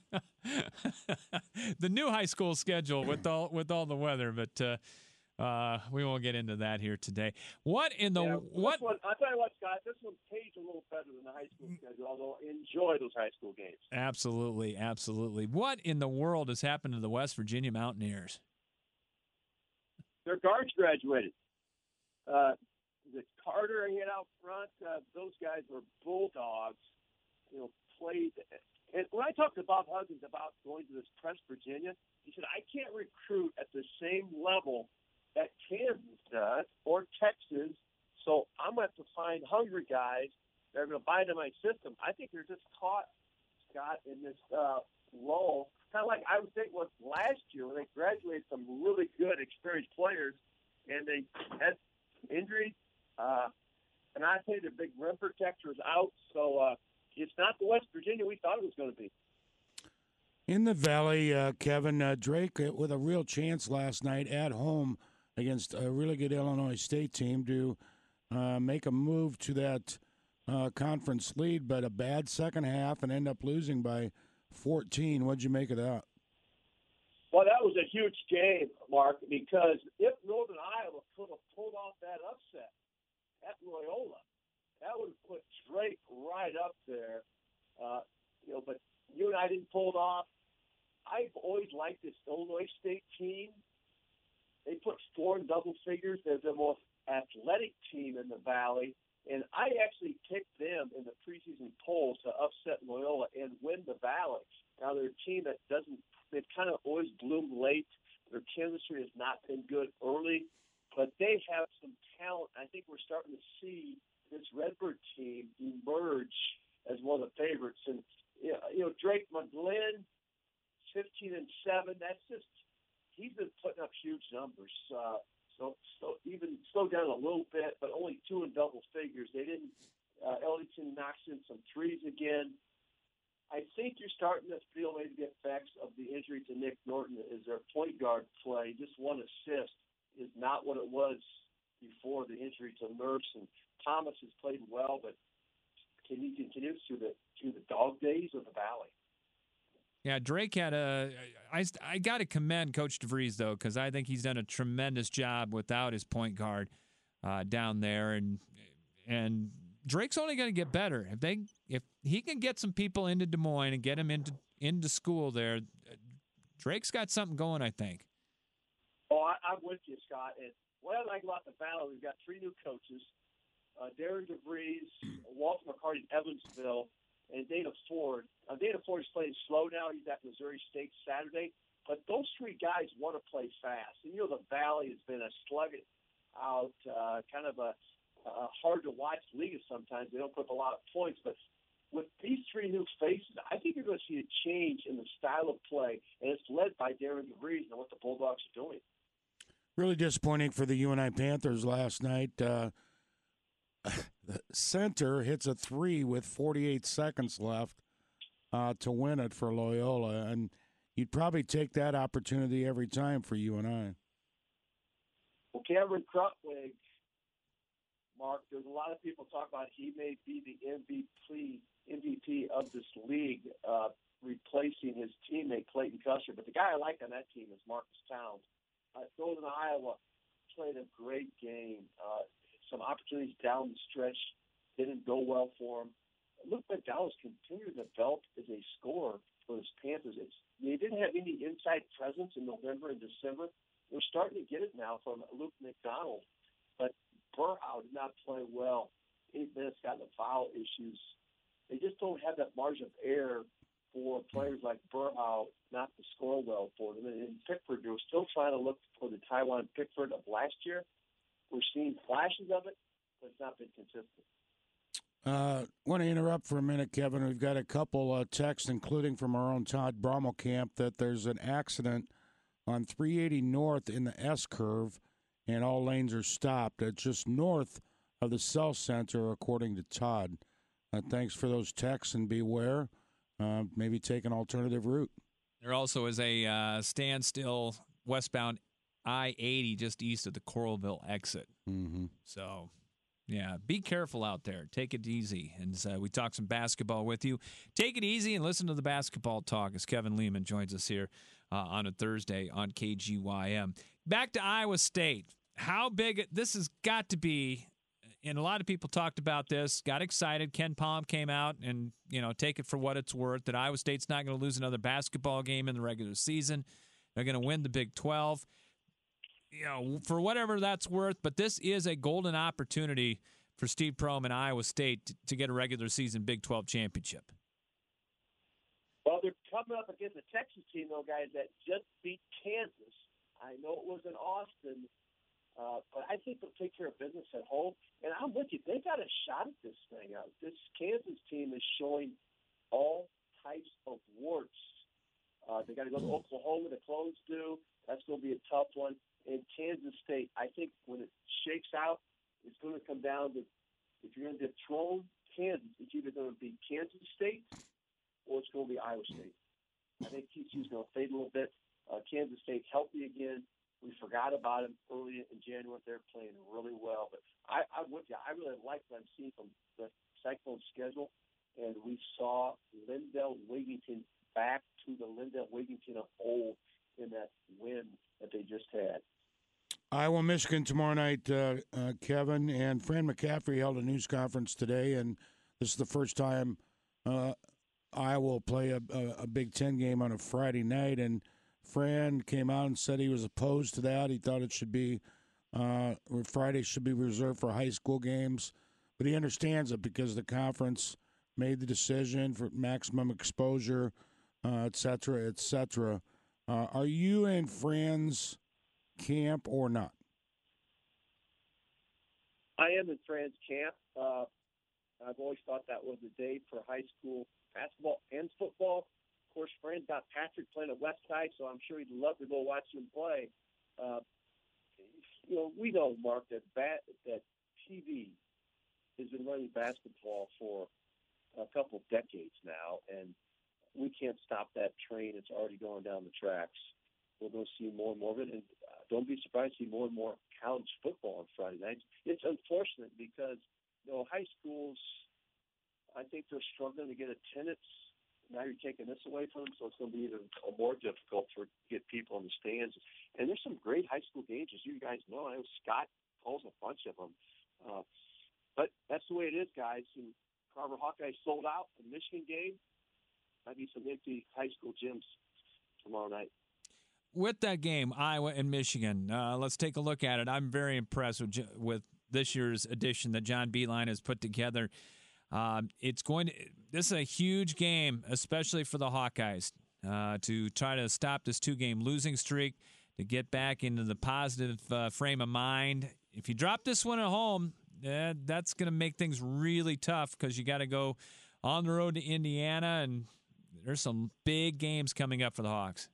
The new high school schedule with all with all the weather, but uh, uh, we won't get into that here today. What in the yeah, what? One, I'll tell you what, Scott. This one pays a little better than the high school schedule. Although I enjoy those high school games. Absolutely, absolutely. What in the world has happened to the West Virginia Mountaineers? Their guards graduated. Uh, the Carter hit out front. Uh, those guys were bulldogs. You know, played. And when I talked to Bob Huggins about going to this Press Virginia, he said, I can't recruit at the same level that Kansas does or Texas, so I'm going to have to find hungry guys that are going to buy into my system. I think they're just caught, Scott, in this uh, lull, kind of like Iowa State was last year when they graduated some really good, experienced players, and they had injuries. Uh, and I say the big rim protector is out, so uh, it's not the West Virginia we thought it was going to be. In the Valley, uh, Kevin, uh, Drake uh, with a real chance last night at home against a really good Illinois State team to uh, make a move to that uh, conference lead, but a bad second half and end up losing by fourteen. What'd you make of that? Well, that was a huge game, Mark, because if Northern Iowa could have pulled off that upset at Loyola, that would have put Drake right up there. Uh, you know, but you and I didn't pull it off. I've always liked this Illinois State team. They put four in double figures. They're the most athletic team in the Valley. And I actually picked them in the preseason poll to upset Loyola and win the Valley. Now, they're a team that doesn't – they've kind of always bloomed late. Their chemistry has not been good early. But they have some talent. I think we're starting to see this Redbird team emerge as one of the favorites. And, you know, Drake McGlynn, fifteen and seven, that's just – he's been putting up huge numbers. Uh, so, so even slowed down a little bit, but only two in double figures. They didn't uh, – Ellington knocks in some threes again. I think you're starting to feel maybe the effects of the injury to Nick Norton as their point guard play. Just one assist is not what it was before the injury to Nurse. And Thomas has played well, but can he continue through the through the dog days of the Valley? Yeah, Drake had a. I, I got to commend Coach DeVries, though, because I think he's done a tremendous job without his point guard uh, down there. And and Drake's only going to get better. If they if he can get some people into Des Moines and get them into, into school there, Drake's got something going, I think. Oh, I, I'm with you, Scott. And what I like about the Valley, we've got three new coaches, uh, Darren DeVries, Walter McCarty in Evansville, and Dana Ford. Uh, Dana Ford is playing slow now. He's at Missouri State Saturday. But those three guys want to play fast. And, you know, the Valley has been a slug out, uh, kind of a, a hard-to-watch league sometimes. They don't put up a lot of points. But with these three new faces, I think you're going to see a change in the style of play. And it's led by Darren DeVries and what the Bulldogs are doing. Really disappointing for the U N I Panthers last night. Uh, the center hits a three with forty-eight seconds left uh, to win it for Loyola, and you'd probably take that opportunity every time for U N I. Well, Cameron Krutwig, Mark, there's a lot of people talk about he may be the M V P M V P of this league, uh, replacing his teammate Clayton Custer. But the guy I like on that team is Marcus Towns. Uh, Northern Iowa played a great game. Uh, some opportunities down the stretch didn't go well for him. Luke McDowell's continued to develop as a scorer for his Panthers. It's, they didn't have any inside presence in November and December. They're starting to get it now from Luke McDonald. But Burhow did not play well. Eight minutes got into foul issues. They just don't have that margin of error for players like Burhow not to score well for them. And in Pickford, they're still trying to look for the Taiwan Pickford of last year. We're seeing flashes of it, but it's not been consistent. Uh, want to interrupt for a minute, Kevin. We've got a couple uh, texts, including from our own Todd Brommelkamp, that there's an accident on three eighty North in the S-curve, and all lanes are stopped. It's just north of the Cell Center, according to Todd. Uh, thanks for those texts, and beware. Uh, maybe take an alternative route. There also is a uh, standstill westbound I eighty just east of the Coralville exit. Mm-hmm. So, yeah, be careful out there. Take it easy. And uh, we talk some basketball with you. Take it easy and listen to the basketball talk as Kevin Lehman joins us here uh, on a Thursday on K G Y M. Back to Iowa State. How big – this has got to be – and a lot of people talked about this, got excited. Ken Palm came out and, you know, take it for what it's worth, that Iowa State's not going to lose another basketball game in the regular season. They're going to win the Big twelve. You know, for whatever that's worth, but this is a golden opportunity for Steve Prohm and Iowa State to, to get a regular season Big twelve championship. Well, they're coming up against a Texas team, though, guys, that just beat Kansas. I know it was in Austin, uh, but I think they'll take care of business at home. And I'm with you. They got a shot at this thing. Uh, this Kansas team is showing all types of warts. Uh, they got to go to Oklahoma to close due. That's going to be a tough one. And Kansas State, I think when it shakes out, it's going to come down to if you're going to dethrone Kansas, it's either going to be Kansas State or it's going to be Iowa State. I think T C U's going to fade a little bit. Uh, Kansas State healthy again. We forgot about him early in January. They're playing really well. But I, I'm with you. I really like what I'm seeing from the Cyclone schedule. And we saw Lindell Wigington back to the Lindell Wigington of old. in that win that they just had. Iowa, Michigan tomorrow night, uh, uh, Kevin. And Fran McCaffrey held a news conference today, and this is the first time uh, Iowa will play a, a, a Big Ten game on a Friday night. And Fran came out and said he was opposed to that. He thought it should be uh, Friday should be reserved for high school games, but he understands it because the conference made the decision for maximum exposure, uh, et cetera, et cetera. Uh, are you in Fran's camp or not? I am in Fran's camp. Uh, I've always thought that was a day for high school basketball and football. Of course, Fran's got Patrick playing at Westside, so I'm sure he'd love to go watch him play. Uh, you know, we know, Mark, that bat, that T V has been running basketball for a couple decades now, and we can't stop that train. It's already going down the tracks. We're going to see more and more of it, and uh, don't be surprised to see more and more college football on Friday nights. It's unfortunate because, you know, high schools, I think they're struggling to get attendance. Now you're taking this away from them, so it's going to be even more difficult for to get people in the stands. And there's some great high school games, as you guys know. I know Scott calls a bunch of them. Uh, but that's the way it is, guys. And Carver Hawkeyes sold out the Michigan game. Might be some empty high school gyms tomorrow night. With that game, Iowa and Michigan, uh, let's take a look at it. I'm very impressed with with this year's edition that John Beilein has put together. Um, it's going to. This is a huge game, especially for the Hawkeyes, uh, to try to stop this two-game losing streak, to get back into the positive uh, frame of mind. If you drop this one at home, eh, that's going to make things really tough because you got to go on the road to Indiana, and there's some big games coming up for the Hawks.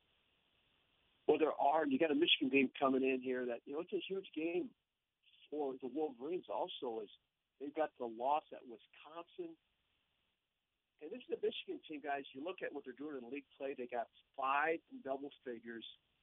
Well, there are. You got a Michigan game coming in here that, you know, it's a huge game for the Wolverines also. Is they've got the loss at Wisconsin. And this is the Michigan team, guys. You look at what they're doing in league play. They got five in double figures.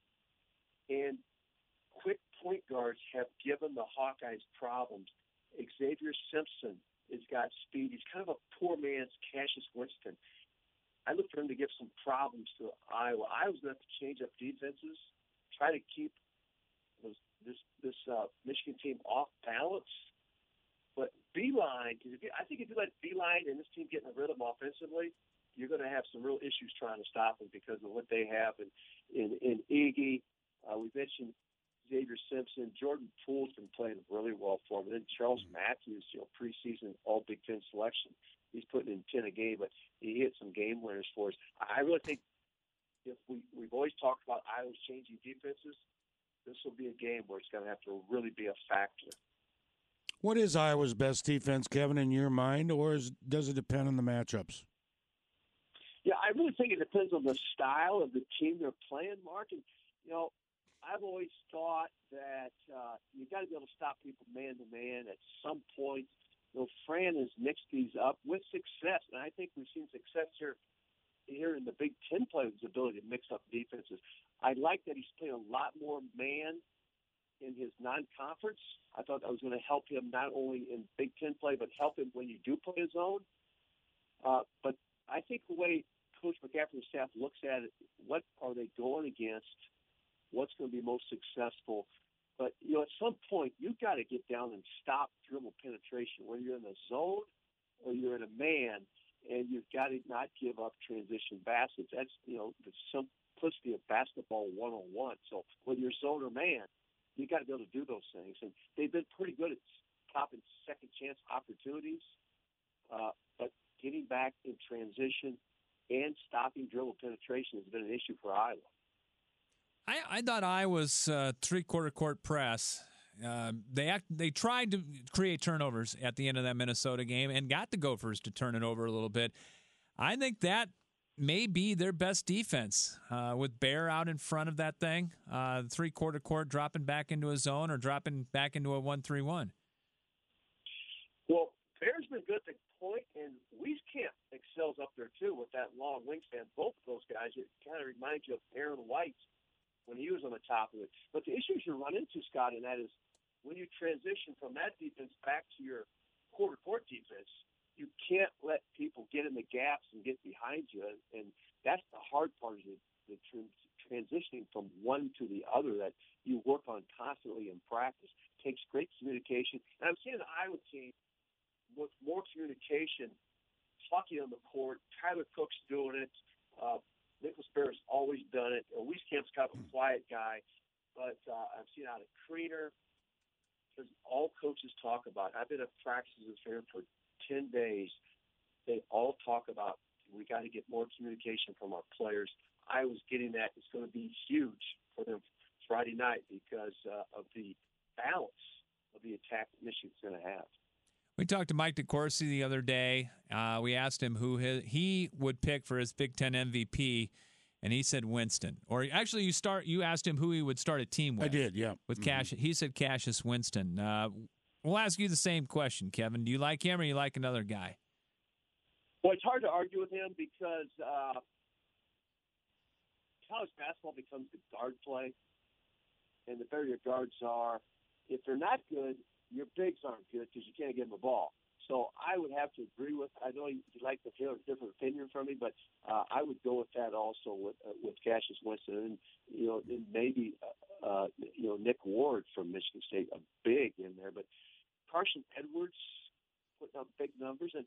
And quick point guards have given the Hawkeyes problems. Xavier Simpson has got speed. He's kind of a poor man's Cassius Winston. I look for him to give some problems to Iowa. Iowa's going to have to change up defenses, try to keep this this, this uh, Michigan team off balance. But Beilein, because I think if you let Beilein and this team get in a rhythm offensively, you're going to have some real issues trying to stop them because of what they have in in, in Iggy. Uh, we mentioned Xavier Simpson. Jordan Poole's been playing really well for him. And then Charles Matthews, you know, preseason All Big Ten selection. He's putting in ten a game, but he hit some game winners for us. I really think if we, we've always talked about Iowa's changing defenses, this will be a game where it's going to have to really be a factor. What is Iowa's best defense, Kevin, in your mind, or is, does it depend on the matchups? Yeah, I really think it depends on the style of the team they're playing, Mark. And, you know, I've always thought that uh, you got to be able to stop people man-to-man at some point. You know, Fran has mixed these up with success, and I think we've seen success here here in the Big Ten play with his ability to mix up defenses. I like that he's playing a lot more man in his non-conference. I thought that was going to help him not only in Big Ten play, but help him when you do play his own. Uh, but I think the way Coach McCaffrey's staff looks at it, what are they going against? What's going to be most successful? But, you know, at some point, you've got to get down and stop dribble penetration, whether you're in a zone or you're in a man, and you've got to not give up transition baskets. That's, you know, the simplicity of basketball one oh one. So whether you're zone or man, you got to be able to do those things. And they've been pretty good at stopping second chance opportunities, uh, but getting back in transition and stopping dribble penetration has been an issue for Iowa. I, I thought Iowa's uh, three-quarter court press, uh, they act, they tried to create turnovers at the end of that Minnesota game and got the Gophers to turn it over a little bit. I think that may be their best defense uh, with Bear out in front of that thing, uh, three-quarter court dropping back into a zone or dropping back into a one three one. Well, Bear's been good at the point, and Wieskamp excels up there too with that long wingspan. Both of those guys, it kind of reminds you of Aaron White when he was on the top of it. But the issues you run into, Scott, and that is when you transition from that defense back to your quarter-court defense, you can't let people get in the gaps and get behind you. And that's the hard part of the, the transitioning from one to the other that you work on constantly in practice. Takes great communication. And I'm seeing the Iowa team with more communication, talking on the court. Tyler Cook's doing it. Uh, Nicholas Barrett's always done it. Wieskamp's kind of a quiet guy, but uh, I've seen out of Kriener, because all coaches talk about, I've been at practices here for ten days. They all talk about, we got to get more communication from our players. I was getting that. It's going to be huge for them Friday night because uh, of the balance of the attack that Michigan's going to have. We talked to Mike DeCourcy the other day. Uh, we asked him who his, he would pick for his Big Ten M V P, and he said Winston. Or actually, you start. You asked him who he would start a team with. I did, yeah. With mm-hmm. Cash, he said Cassius Winston. Uh, we'll ask you the same question, Kevin. Do you like him, or you like another guy? Well, it's hard to argue with him because uh, college basketball becomes the guard play, and the better your guards are, if they're not good, your bigs aren't good because you can't get them the ball. So I would have to agree with. I know you'd like to hear a different opinion from me, but uh, I would go with that also with uh, with Cassius Winston, and you know, and maybe uh, uh, you know Nick Ward from Michigan State, a big in there. But Carson Edwards putting up big numbers, and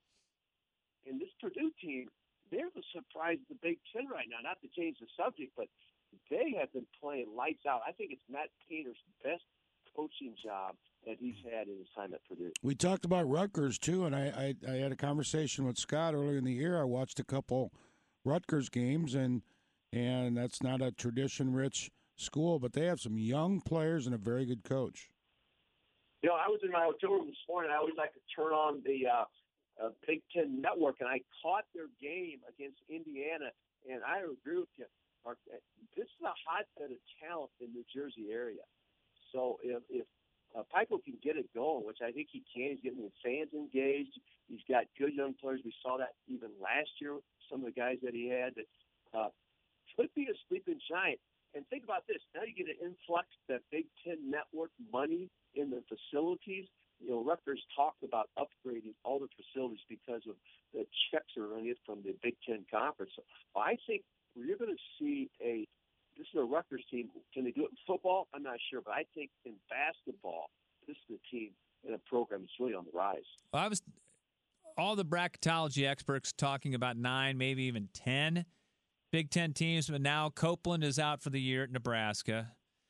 and this Purdue team, they're the surprise of the Big Ten right now. Not to change the subject, but they have been playing lights out. I think it's Matt Painter's best coaching job that he's had in his time at Purdue. We talked about Rutgers, too, and I, I, I had a conversation with Scott earlier in the year. I watched a couple Rutgers games, and and that's not a tradition-rich school, but they have some young players and a very good coach. You know, I was in my hotel room this morning. I always like to turn on the uh, uh, Big Ten Network, and I caught their game against Indiana, and I agree with you, Mark. This is a hotbed of talent in the New Jersey area. So if, if uh, Pico can get it going, which I think he can, he's getting the fans engaged. He's got good young players. We saw that even last year, some of the guys that he had that uh, could be a sleeping giant. And think about this. Now you get an influx, that Big Ten Network money in the facilities. You know, Rutgers talked about upgrading all the facilities because of the checks they're going to get from the Big Ten Conference. So I think you're going to see a – this is a Rutgers team. Can they do it in football? I'm not sure. But I think in basketball, this is a team and a program that's really on the rise. Well, I was all the bracketology experts talking about nine, maybe even ten Big Ten teams, but now Copeland is out for the year at Nebraska.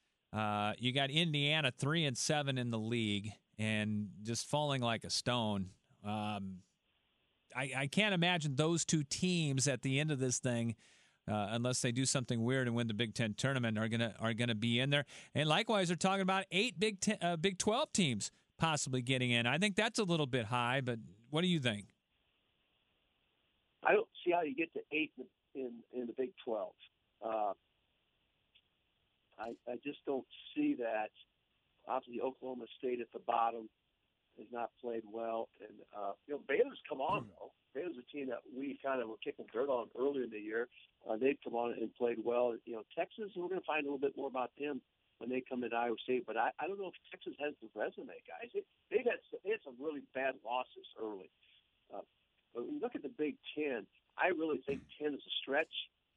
Uh, you got Indiana three and seven in the league and just falling like a stone. Um, I, I can't imagine those two teams at the end of this thing. Uh, unless they do something weird and win the Big Ten tournament, are gonna are gonna be in there. And likewise, they're talking about eight Big Ten, uh, Big twelve teams possibly getting in. I think that's a little bit high, but what do you think? I don't see how you get to eight in in, in the Big twelve. Uh, I I just don't see that. Obviously, Oklahoma State at the bottom has not played well, and uh, you know Baylor's come on though. Baylor's a team that we kind of were kicking dirt on earlier in the year. Uh, they've come on and played well. You know, Texas, we're going to find a little bit more about them when they come into Iowa State. But I, I don't know if Texas has the resume, guys. They, they've had some, they had some really bad losses early. Uh, but when you look at the Big Ten, I really think ten is a stretch.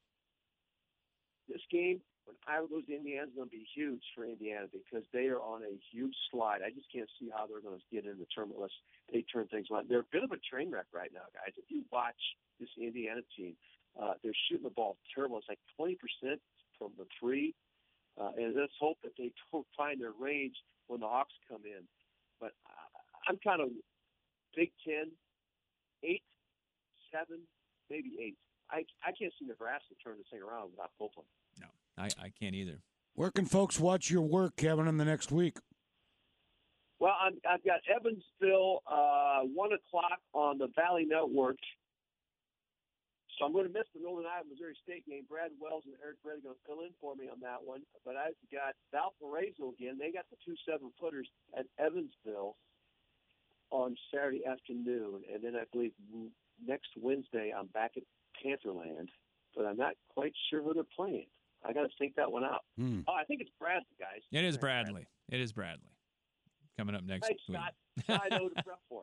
This game, when Iowa goes to Indiana, is going to be huge for Indiana because they are on a huge slide. I just can't see how they're going to get in the tournament unless they turn things around. They're a bit of a train wreck right now, guys. If you watch this Indiana team, uh, they're shooting the ball terrible. It's like twenty percent from the three. Uh, and let's hope that they don't find their range when the Hawks come in. But uh, I'm kind of Big Ten, eight, seven, maybe eight. I, I can't see Nebraska turn this thing around without Copeland. No, I, I can't either. Where can folks watch your work, Kevin, in the next week? Well, I'm, I've got Evansville, uh, one o'clock on the Valley Network. So I'm going to miss the Northern Iowa Missouri State game. Brad Wells and Eric Brett are going to fill in for me on that one. But I've got Valparaiso again. They got the two seven-footers at Evansville on Saturday afternoon. And then I believe next Wednesday I'm back at Pantherland. But I'm not quite sure who they're playing. I got to think that one out. Hmm. Oh, I think it's Bradley, guys. It is Bradley. It is Bradley. Coming up next Thanks, week. Scott. I know to prep for.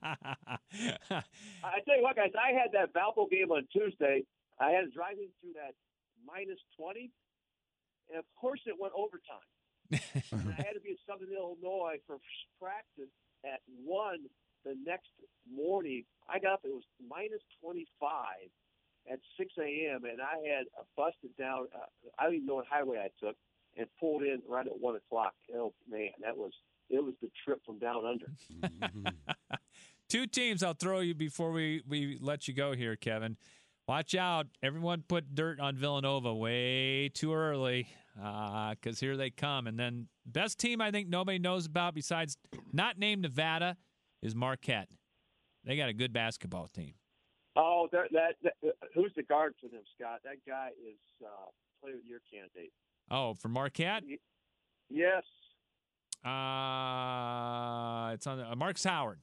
I tell you what, guys, I had that Valpo game on Tuesday. I had to drive in through that minus twenty. And of course, it went overtime. And I had to be in Southern Illinois for practice at one the next morning. I got up, it was minus twenty-five at six a.m., and I had a busted down, uh, I don't even know what highway I took, and pulled in right at one o'clock. Oh, man, that was, it was the trip from down under. Two teams I'll throw you before we, we let you go here, Kevin. Watch out. Everyone put dirt on Villanova way too early because uh, here they come. And then best team I think nobody knows about besides not named Nevada is Marquette. They got a good basketball team. Oh, that, that, that who's the guard for them, Scott? That guy is uh, player of the year candidate. Oh, for Marquette? Yes. Uh, it's on uh, Marcus Howard.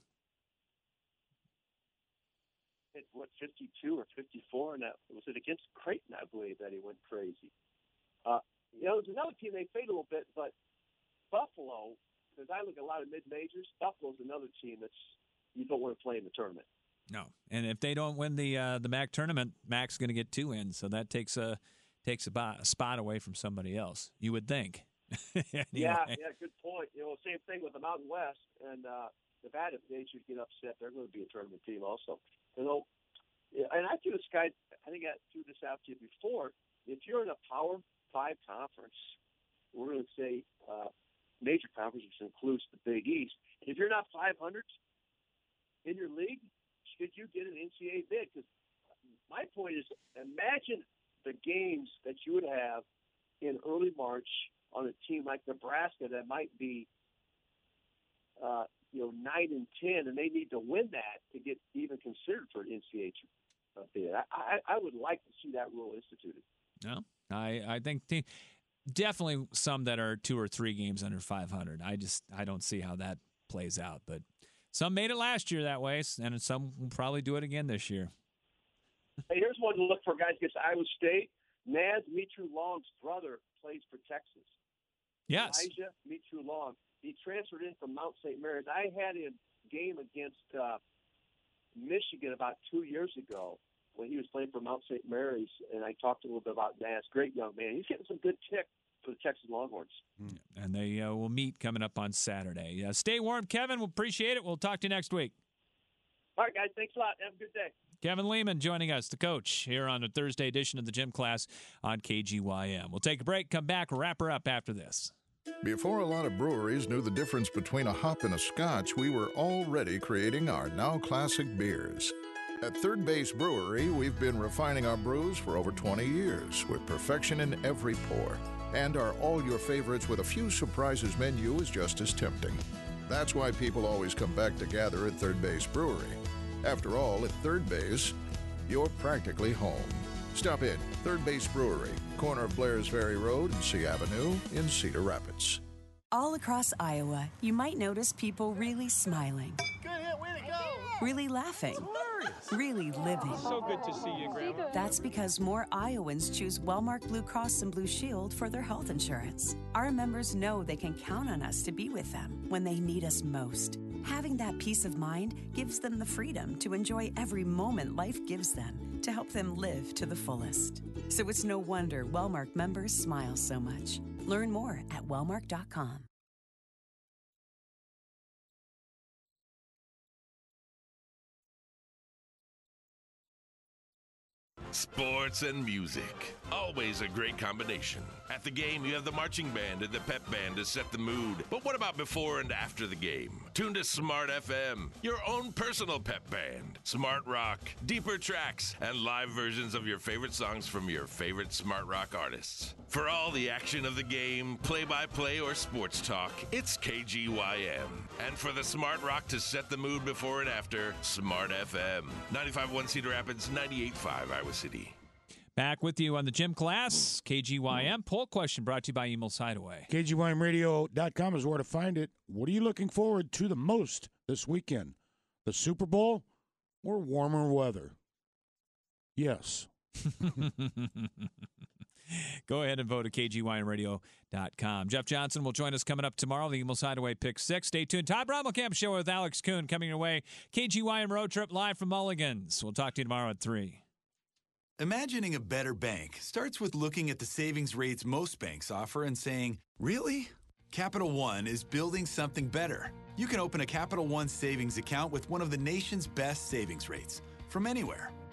It, what, fifty-two or fifty-four? And that was it against Creighton, I believe, that he went crazy. Uh, you know, there's another team they fade a little bit, but Buffalo, because I look at a lot of mid-majors, Buffalo's another team that's you don't want to play in the tournament. No, and if they don't win the uh, the M A C tournament, M A C's going to get two in, so that takes a takes a, bo- a spot away from somebody else. You would think. Anyway. Yeah, yeah, good point. You know, same thing with the Mountain West and uh, Nevada. If they should get upset, they're going to be a tournament team also. You know, and I threw this guy. I think I threw this out to you before. If you're in a Power Five conference, we're going to say uh, major conference, which includes the Big East. If you're not five hundred in your league, should you get an N C double A bid? Because my point is, imagine the games that you would have in early March on a team like Nebraska that might be, uh, you know, nine and ten, and they need to win that to get even considered for an N C double A bid. I, I, I would like to see that rule instituted. No, I, I think te- definitely some that are two or three games under five hundred. I just I don't see how that plays out, but. Some made it last year that way, and some will probably do it again this year. Hey, here's one to look for, guys, against Iowa State. Naz Mitru-Long's brother plays for Texas. Yes. Elijah Mitru-Long. He transferred in from Mount Saint Mary's. I had him game against uh, Michigan about two years ago when he was playing for Mount Saint Mary's, and I talked a little bit about Naz. Great young man. He's getting some good tick for the Texas Longhorns. And they uh, will meet coming up on Saturday. Uh, stay warm, Kevin. We'll appreciate it. We'll talk to you next week. All right, guys. Thanks a lot. Have a good day. Kevin Lehman joining us, the coach, here on the Thursday edition of the Gym Class on K G Y M. We'll take a break, come back, wrap her up after this. Before a lot of breweries knew the difference between a hop and a scotch, we were already creating our now classic beers. At Third Base Brewery, we've been refining our brews for over twenty years with perfection in every pour. And our all-your-favorites with a few surprises menu is just as tempting. That's why people always come back to gather at Third Base Brewery. After all, at Third Base, you're practically home. Stop in. Third Base Brewery, corner of Blairs Ferry Road and C Avenue in Cedar Rapids. All across Iowa, you might notice people really smiling. Good hit, way to go! Really laughing. Really living. So good to see you, Grandma. That's because more Iowans choose Wellmark Blue Cross and Blue Shield for their health insurance. Our members know they can count on us to be with them when they need us most. Having that peace of mind gives them the freedom to enjoy every moment life gives them to help them live to the fullest. So it's no wonder Wellmark members smile so much. Learn more at wellmark dot com. Sports and music. Always a great combination. At the game, you have the marching band and the pep band to set the mood. But what about before and after the game? Tune to Smart F M, your own personal pep band. Smart rock, deeper tracks, and live versions of your favorite songs from your favorite smart rock artists. For all the action of the game, play-by-play or sports talk, it's K G Y M. And for the smart rock to set the mood before and after, Smart F M. ninety-five point one Cedar Rapids, ninety-eight point five Iowa City. Back with you on the Gym Class, K G Y M. Poll question brought to you by Emil's Hideaway. K G Y M radio dot com is where to find it. What are you looking forward to the most this weekend? The Super Bowl or warmer weather? Yes. Go ahead and vote at K G Y M radio dot com. Jeff Johnson will join us coming up tomorrow. The Emil's Hideaway Pick Six. Stay tuned. Todd Brommelkamp Show with Alex Kuhn coming your way. K G Y M Road Trip live from Mulligan's. We'll talk to you tomorrow at three. Imagining a better bank starts with looking at the savings rates most banks offer and saying, really? Capital One is building something better. You can open a Capital One savings account with one of the nation's best savings rates from anywhere.